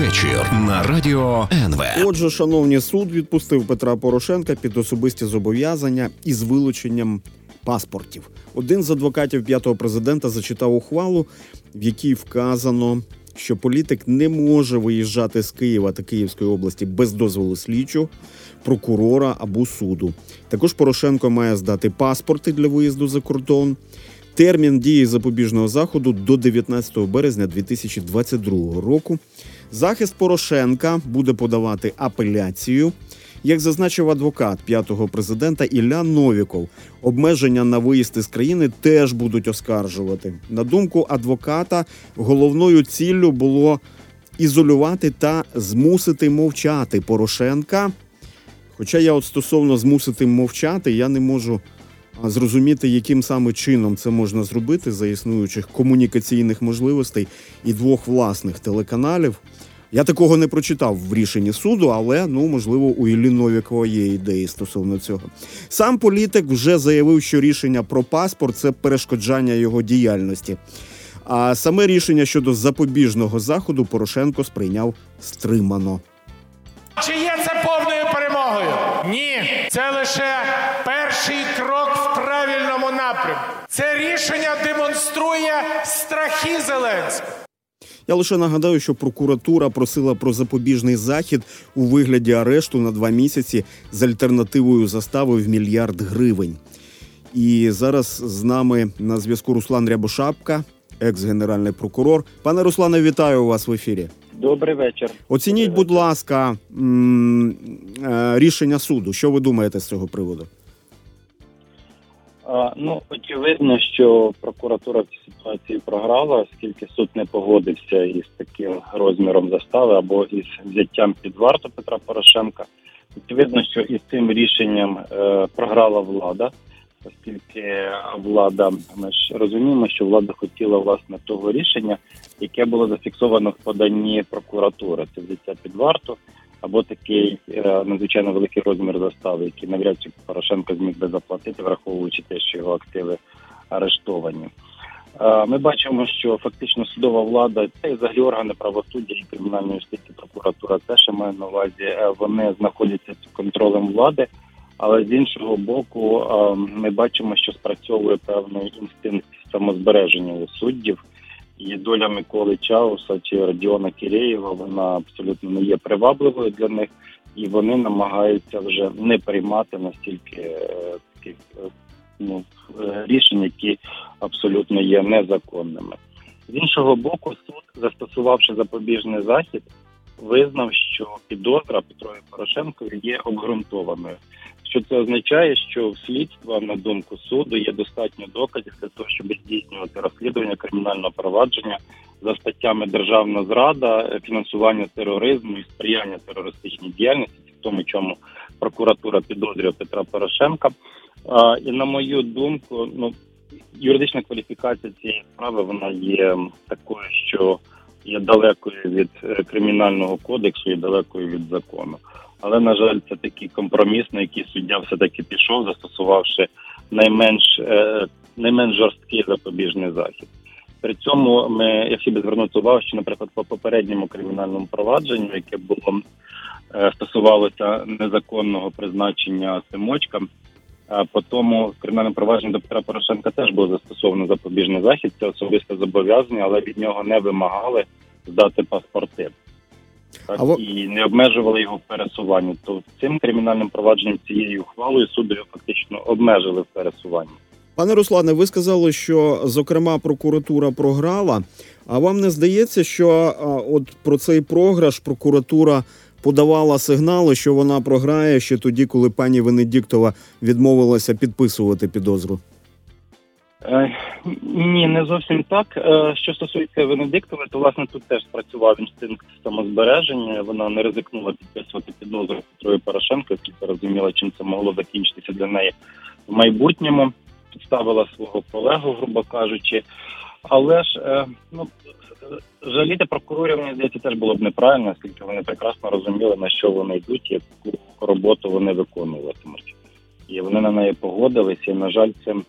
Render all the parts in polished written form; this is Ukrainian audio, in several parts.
вечір на радіо НВ. Отже, шановні, суд відпустив Петра Порошенка під особисті зобов'язання із вилученням паспортів. Один з адвокатів п'ятого президента зачитав ухвалу, в якій вказано, що політик не може виїжджати з Києва та Київської області без дозволу слідчого, прокурора або суду. Також Порошенко має здати паспорти для виїзду за кордон. Термін дії запобіжного заходу до 19 березня 2022 року. Захист Порошенка буде подавати апеляцію. Як зазначив адвокат п'ятого президента Ілля Новіков, обмеження на виїзд із країни теж будуть оскаржувати. На думку адвоката, головною ціллю було ізолювати та змусити мовчати Порошенка. Хоча я стосовно змусити мовчати, я не можу зрозуміти, яким саме чином це можна зробити за існуючих комунікаційних можливостей і двох власних телеканалів. Я такого не прочитав в рішенні суду, але, можливо, у Іллі Новікова є ідеї стосовно цього. Сам політик вже заявив, що рішення про паспорт – це перешкоджання його діяльності. А саме рішення щодо запобіжного заходу Порошенко сприйняв стримано. Чи є це повною перемогою? Ні. Це лише перший крок в правильному напрямку. Це рішення демонструє страхи Зеленського. Я лише нагадаю, що прокуратура просила про запобіжний захід у вигляді арешту на 2 місяці з альтернативою застави в 1 мільярд гривень. І зараз з нами на зв'язку Руслан Рябошапка, екс-генеральний прокурор. Пане Руслане, вітаю вас в ефірі. Добрий вечір. Оцініть, будь ласка, рішення суду. Що ви думаєте з цього приводу? Очевидно, що прокуратура в цій ситуації програла, оскільки суд не погодився із таким розміром застави або із взяттям під варту Петра Порошенка. Очевидно, що із цим рішенням програла влада, оскільки влада, ми ж розуміємо, що влада хотіла, власне, того рішення, яке було зафіксовано в поданні прокуратури. Це взяття під варту або такий надзвичайно великий розмір застави, який навряд чи Порошенко зміг би заплатити, враховуючи те, що його активи арештовані. Ми бачимо, що фактично судова влада, та й взагалі органи правосуддя і кримінальної юстиції, прокуратура теж має на увазі, вони знаходяться під контролем влади, але з іншого боку ми бачимо, що спрацьовує певний інстинкт самозбереження у суддів. І доля Миколи Чауса чи Родіона Кірєєва, вона абсолютно не є привабливою для них, і вони намагаються вже не приймати настільки таких рішень, які абсолютно є незаконними. З іншого боку, суд, застосувавши запобіжний захід, визнав, що підозра Петрові Порошенкові є обґрунтованою. Що це означає, що в слідства, на думку суду, є достатньо доказів для того, щоб здійснювати розслідування кримінального провадження за статтями державна зрада, фінансування тероризму і сприяння терористичній діяльності, в тому, чому прокуратура підозрює Петра Порошенка. І на мою думку, юридична кваліфікація цієї справи, вона є такою, що є далекою від кримінального кодексу і далекою від закону. Але, на жаль, це такий компроміс, на який суддя все-таки пішов, застосувавши найменш жорсткий запобіжний захід. При цьому я хотів би звернути увагу, що, наприклад, по попередньому кримінальному провадженню, яке було стосувалося незаконного призначення Тимочка, по тому кримінальному провадженню до Петра Порошенка теж був застосований запобіжний захід, це особисте зобов'язання, але від нього не вимагали здати паспорти. І не обмежували його в пересуванні. То цим кримінальним провадженням, цією ухвалою суду його фактично обмежили в пересуванні. Пане Руслане, ви сказали, що, зокрема, прокуратура програла. А вам не здається, що от про цей програш прокуратура подавала сигнали, що вона програє ще тоді, коли пані Венедіктова відмовилася підписувати підозру? Ні, не зовсім так. Що стосується Венедіктової, то, власне, тут теж спрацював інстинкт самозбереження. Вона не ризикнула підписувати підозру Петрові Порошенку, оскільки розуміла, чим це могло закінчитися для неї в майбутньому. Підставила свого колегу, грубо кажучи. Але ж, жаліти прокурорів, мені здається, теж було б неправильно, оскільки вони прекрасно розуміли, на що вони йдуть, яку роботу вони виконуватимуть. І вони на неї погодилися, і, на жаль, це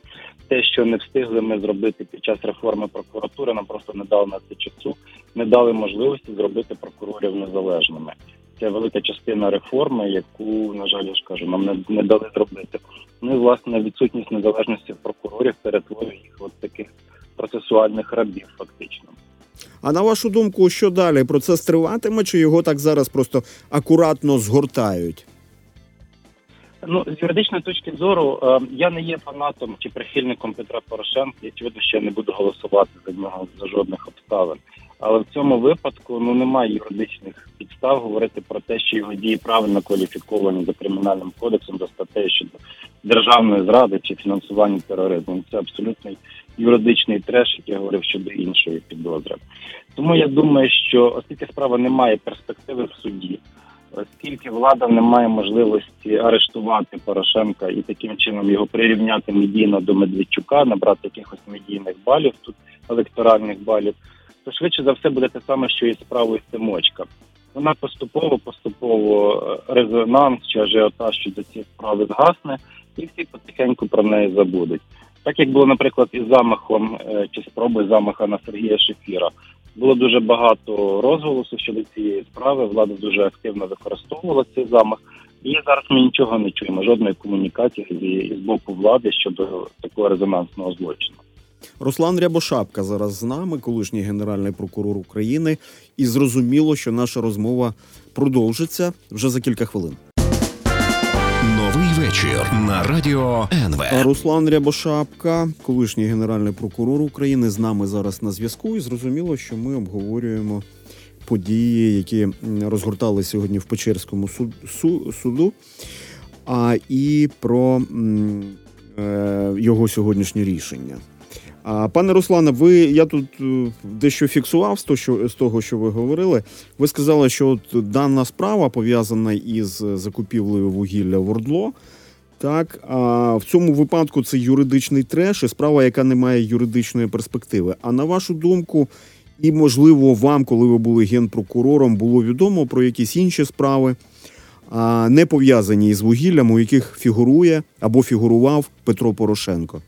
те, що не встигли ми зробити під час реформи прокуратури, нам просто не дали на це часу, не дали можливості зробити прокурорів незалежними. Це велика частина реформи, яку, на жаль, я ж кажу, нам не дали зробити. Ну і, власне, відсутність незалежності прокурорів перетворює їх от таких процесуальних рабів, фактично. А на вашу думку, що далі? Процес триватиме, чи його так зараз просто акуратно згортають? Ну, з юридичної точки зору, я не є фанатом чи прихильником Петра Порошенка, і, очевидно, що я не буду голосувати за нього за жодних обставин. Але в цьому випадку немає юридичних підстав говорити про те, що його дії правильно кваліфіковані за Кримінальним кодексом, за статтею щодо державної зради чи фінансування тероризму. Це абсолютний юридичний треш, як я говорив, щодо іншої підозри. Тому я думаю, що оскільки справа не має перспективи в суді, оскільки влада не має можливості арештувати Порошенка і таким чином його прирівняти медійно до Медведчука, набрати якихось медійних балів, тут електоральних балів, то швидше за все буде те саме, що і справою Семочка. Вона поступово резонанс чи ажіотаж щодо цієї справи згасне, і всі потихеньку про неї забудуть. Так як було, наприклад, із замахом чи спробою замаха на Сергія Шефіра. Було дуже багато розголосу щодо цієї справи, влада дуже активно використовувала цей замах. І зараз ми нічого не чуємо, жодної комунікації з боку влади щодо такого резонансного злочину. Руслан Рябошапка зараз з нами, колишній генеральний прокурор України. І зрозуміло, що наша розмова продовжиться вже за кілька хвилин. Новий вечір на радіо НВ. Руслан Рябошапка, колишній генеральний прокурор України, з нами зараз на зв'язку. І зрозуміло, що ми обговорюємо події, які розгортали сьогодні в Печерському суду, і про його сьогоднішнє рішення. Пане Руслане, я тут дещо фіксував з того, що ви говорили. Ви сказали, що от дана справа пов'язана із закупівлею вугілля в ОРДЛО. Так, а в цьому випадку це юридичний треш і справа, яка не має юридичної перспективи. А на вашу думку, і можливо вам, коли ви були генпрокурором, було відомо про якісь інші справи, не пов'язані із вугіллям, у яких фігурує або фігурував Петро Порошенко?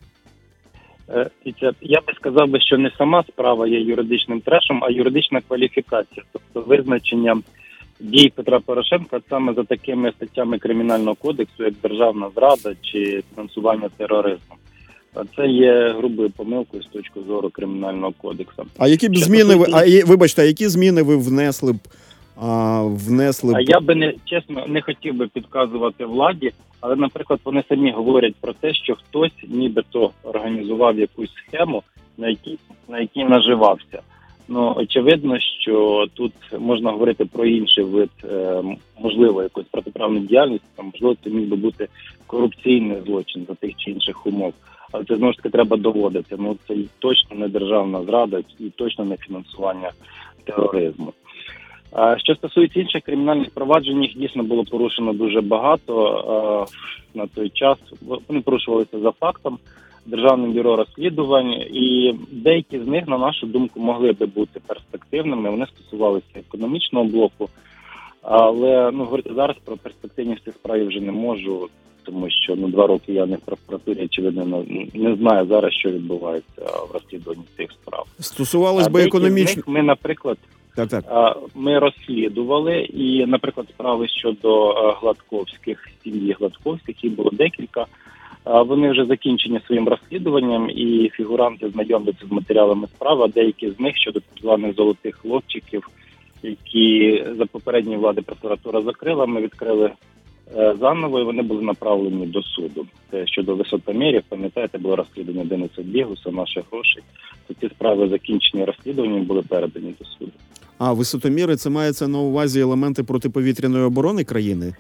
Я би сказав, що не сама справа є юридичним трешем, а юридична кваліфікація. Тобто визначення дій Петра Порошенка саме за такими статтями Кримінального кодексу, як державна зрада чи фінансування тероризму. Це є грубою помилкою з точки зору Кримінального кодексу. А які б зміни які зміни ви внесли б? А я би чесно не хотів би підказувати владі, але, наприклад, вони самі говорять про те, що хтось нібито організував якусь схему, на якій наживався. Ну, очевидно, що тут можна говорити про інший вид, можливо, якоїсь протиправної діяльності, можливо, це міг би бути корупційний злочин за тих чи інших умов. Але це, знову ж таки, треба доводити. Ну, це точно не державна зрада і точно не фінансування тероризму. Що стосується інших кримінальних проваджень, їх дійсно було порушено дуже багато на той час. Вони порушувалися за фактом Державним бюро розслідувань, і деякі з них, на нашу думку, могли би бути перспективними. Вони стосувалися економічного блоку, але говорити зараз про перспективність цих справ вже не можу, тому що 2 роки я не в прокуратурі, очевидно, не знаю зараз, що відбувається в розслідуванні цих справ. Стосувалось би економічно. Ми, наприклад, ми розслідували, і, наприклад, справи щодо Гладковських, сім'ї Гладковських, їх було декілька. Вони вже закінчені своїм розслідуванням, і фігуранти знайомляться з матеріалами справи, а деякі з них щодо так званих золотих хлопчиків, які за попередньої влади прокуратура закрила, ми відкрили заново, і вони були направлені до суду. Це щодо висотомірів, пам'ятаєте, було розслідування Дениса Бігуса, наших грошей. То ці справи закінчені розслідуванням, були передані до суду. А висотоміри, це мається на увазі елементи протиповітряної оборони країни?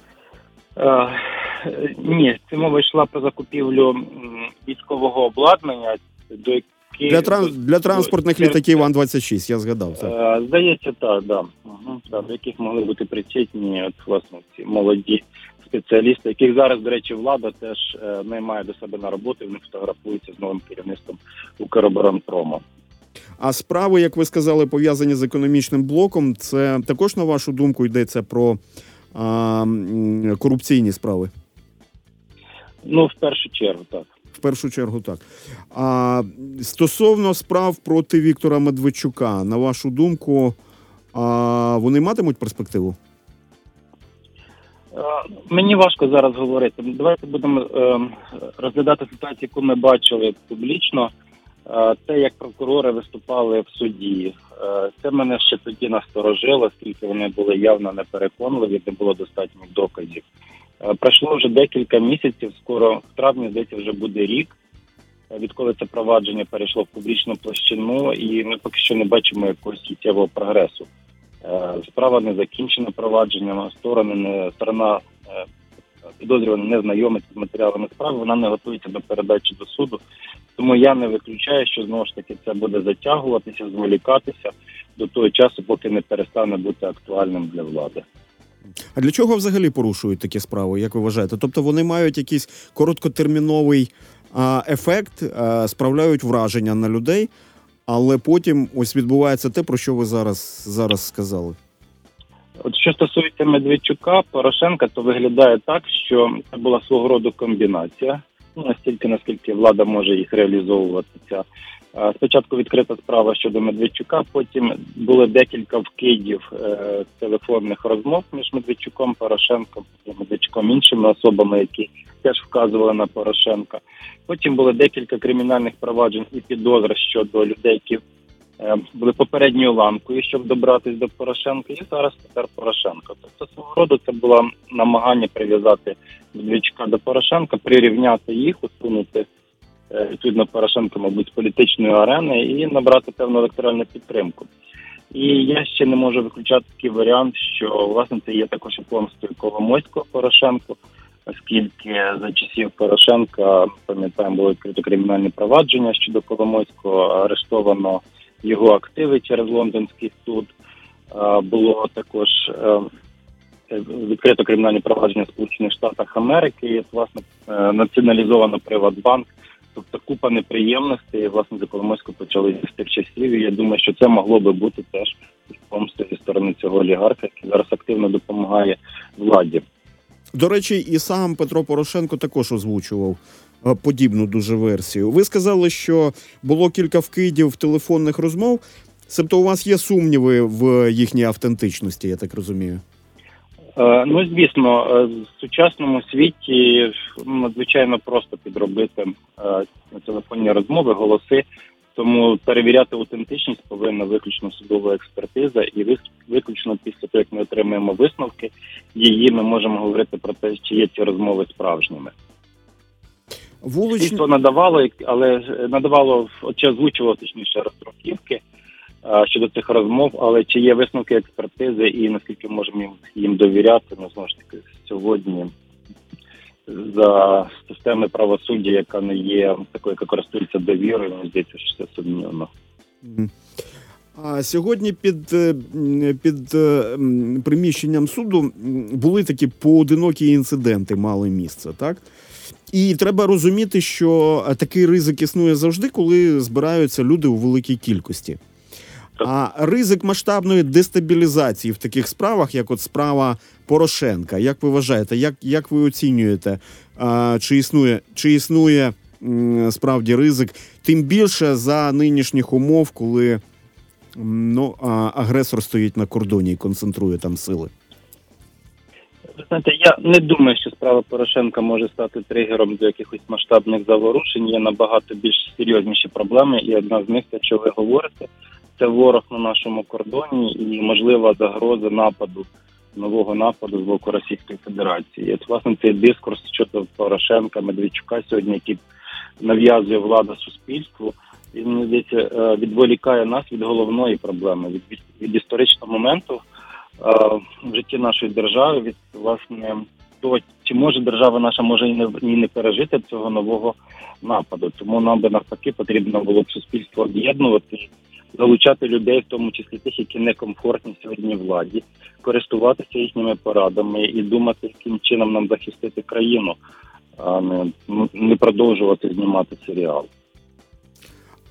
Ні, це мова йшла про закупівлю військового обладнання, до яких... Для транспортних літаків Ан-26, я згадав. Це. Здається, так, да. До яких могли бути причетні власне, ці молоді спеціалісти, яких зараз, до речі, влада теж наймає до себе на роботу, вони фотографуються з новим керівництвом Укроборонпрому. А справи, як ви сказали, пов'язані з економічним блоком, це також, на вашу думку, йдеться про корупційні справи? В першу чергу, так. В першу чергу так. А стосовно справ проти Віктора Медведчука, на вашу думку, вони матимуть перспективу? Мені важко зараз говорити. Давайте будемо розглядати ситуацію, яку ми бачили публічно. Те, як прокурори виступали в суді, це мене ще тоді насторожило, оскільки вони були явно непереконливі, не було достатньо доказів. Пройшло вже декілька місяців, скоро в травні, здається, вже буде рік, відколи це провадження перейшло в публічну площину, і ми поки що не бачимо якогось суттєвого прогресу. Справа не закінчена провадженням, сторона підозрювана не знайомиться з матеріалами справи, вона не готується до передачі до суду. Тому я не виключаю, що знову ж таки це буде затягуватися, зволікатися до того часу, поки не перестане бути актуальним для влади. А для чого взагалі порушують такі справи, як ви вважаєте? Тобто вони мають якийсь короткотерміновий ефект, справляють враження на людей, але потім ось відбувається те, про що ви зараз сказали. От що стосується Медведчука, Порошенка, то виглядає так, що це була свого роду комбінація. Настільки, наскільки влада може їх реалізовуватися. Спочатку відкрита справа щодо Медведчука, потім було декілька вкидів телефонних розмов між Медведчуком, Порошенком, Медведчуком, іншими особами, які теж вказували на Порошенка. Потім було декілька кримінальних проваджень і підозр щодо людей, які були попередньою ланкою, щоб добратися до Порошенка, і зараз тепер Порошенко. Тобто, свого роду, це було намагання прив'язати Медведчука до Порошенка, прирівняти їх, усунути, відповідно, Порошенка, мабуть, з політичної арени і набрати певну електоральну підтримку. І я ще не можу виключати такий варіант, що, власне, це є також і помстою Коломойського Порошенку, оскільки за часів Порошенка, пам'ятаємо, було відкрито кримінальне провадження щодо Коломойського, арештовано його активи через лондонський суд. Було також відкрито кримінальне провадження в Сполучених Штатах Америки, і, власне, націоналізовано Приватбанк. Тобто купа неприємностей, власне, за Коломойського почали з тих часів, і я думаю, що це могло би бути теж помстою зі сторони цього олігарха, який зараз активно допомагає владі. До речі, і сам Петро Порошенко також озвучував подібну дуже версію. Ви сказали, що було кілька вкидів телефонних розмов, себто у вас є сумніви в їхній автентичності, я так розумію? Звісно, в сучасному світі надзвичайно просто підробити телефонні розмови, голоси, тому перевіряти аутентичність повинна виключно судова експертиза, і виключно після того, як ми отримаємо висновки, ми можемо говорити про те, чи є ці розмови справжніми. Слідство надавало, чи озвучувало, точніше, роздруківки щодо цих розмов, але чи є висновки експертизи і наскільки можемо їм довіряти, знову ж таки, сьогодні за системи правосуддя, яка не є такою, яка користується довірою, мені здається, що це сумнівно. А сьогодні під приміщенням суду були такі поодинокі інциденти, мали місце, так? І треба розуміти, що такий ризик існує завжди, коли збираються люди у великій кількості. А ризик масштабної дестабілізації в таких справах, як от справа Порошенка, як ви вважаєте, як ви оцінюєте, чи існує справді ризик, тим більше за нинішніх умов, коли агресор стоїть на кордоні і концентрує там сили? Ви знаєте, я не думаю, що справа Порошенка може стати тригером до якихось масштабних заворушень. Є набагато більш серйозніші проблеми, і одна з них, те, що ви говорите, це ворог на нашому кордоні і можлива загроза нового нападу з боку Російської Федерації. І, власне, цей дискурс щодо Порошенка, Медведчука сьогодні, який нав'язує влада суспільству, він, мені здається, відволікає нас від головної проблеми, від історичного моменту в житті нашої держави, від, власне, того, чи може держава наша може і не пережити цього нового нападу. Тому нам би навпаки потрібно було б суспільство об'єднувати, залучати людей, в тому числі тих, які некомфортні сьогодні владі, користуватися їхніми порадами і думати, яким чином нам захистити країну, а не продовжувати знімати серіал.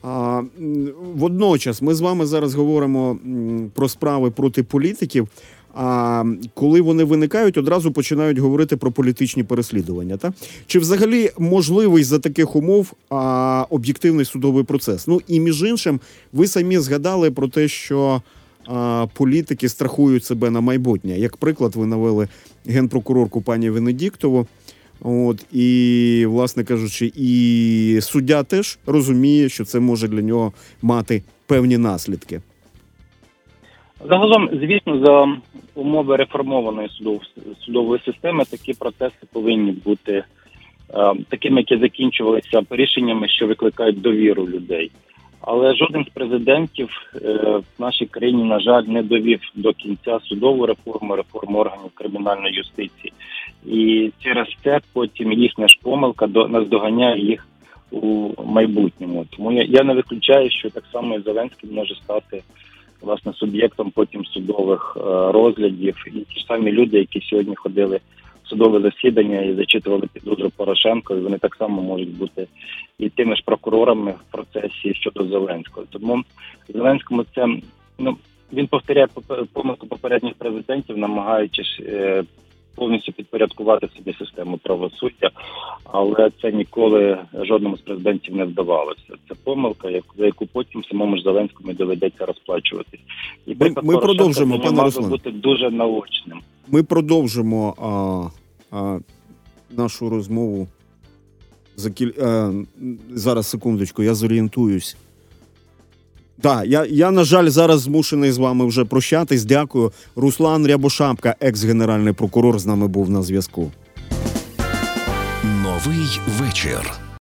Водночас ми з вами зараз говоримо про справи проти політиків, А коли вони виникають, одразу починають говорити про політичні переслідування. Та? Чи взагалі можливий за таких умов об'єктивний судовий процес? Ну і між іншим, ви самі згадали про те, що політики страхують себе на майбутнє. Як приклад, ви навели генпрокурорку пані Венедіктову. От, і, власне кажучи, і суддя теж розуміє, що це може для нього мати певні наслідки. Загалом, звісно, за умови реформованої судової системи такі процеси повинні бути такими, які закінчувалися рішеннями, що викликають довіру людей. Але жоден з президентів в нашій країні, на жаль, не довів до кінця судову реформу органів кримінальної юстиції. І через це потім їхня ж помилка наздоганяє їх у майбутньому. Тому я не виключаю, що так само і Зеленський може стати, власне, суб'єктом потім судових розглядів. І ті ж самі люди, які сьогодні ходили в судове засідання і зачитували підозру Порошенко, вони так само можуть бути і тими ж прокурорами в процесі щодо Зеленського. Тому Зеленському це, він повторяє помилку попередніх президентів, намагаючись повністю підпорядкувати собі систему правосуддя, але це ніколи жодному з президентів не вдавалося. Це помилка, за яку потім самому ж Зеленському доведеться розплачуватись. І ми продовжимо, пане Руслан. Бути дуже наочним. Ми продовжимо нашу розмову. Зараз, секундочку, я зорієнтуюсь. Так, я, на жаль, зараз змушений з вами вже прощатись. Дякую. Руслан Рябошапка, екс-генеральний прокурор, з нами був на зв'язку. Новий вечір.